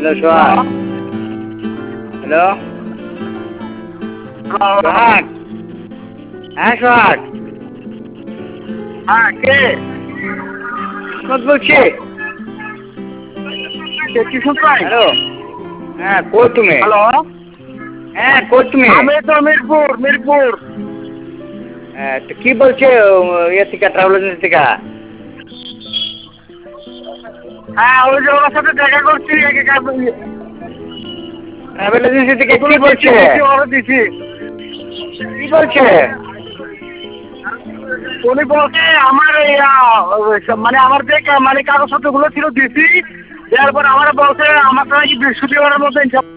Hello সোহাগ। Hello সোহাগ। হ্যাঁ সোহাগ। হ্যাঁ কে বলছি। কিশোর ভাই? হ্যালো। হ্যাঁ কই তুমি? হ্যালো, হ্যাঁ কই তুমি? আমি তো মিরপুর। হ্যাঁ তো কি বলছে ইয়ে থেকে ট্রাভেল এজেন্সি থেকে? হ্যাঁ ওই যে ওর সাথে দেখা করছি। ট্রাভেল এজেন্সি থেকে কি বলছে? দিছি। কি বলছে? উনি বলছে আমার মানে আমার যে মানে কাগজপত্র গুলো ছিল দিছি, দেওয়ার পর আমার বলছে আমার নাকি বৃহস্পতিবারের মধ্যে